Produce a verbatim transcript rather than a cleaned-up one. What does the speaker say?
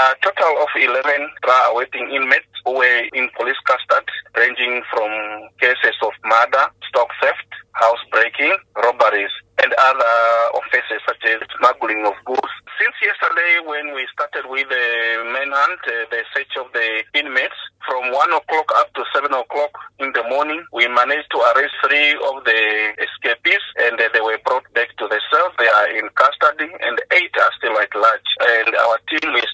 A total of eleven trial-awaiting inmates who were in police custody, ranging from cases of murder, stock theft, housebreaking, robberies, and other offences such as smuggling of goods. Since yesterday, when we started with the manhunt, uh, the search of the inmates, from one o'clock up to seven o'clock in the morning, we managed to arrest three of the escapees, and uh, they were brought back to the cell. They are in custody, and eight are still at large. And our team is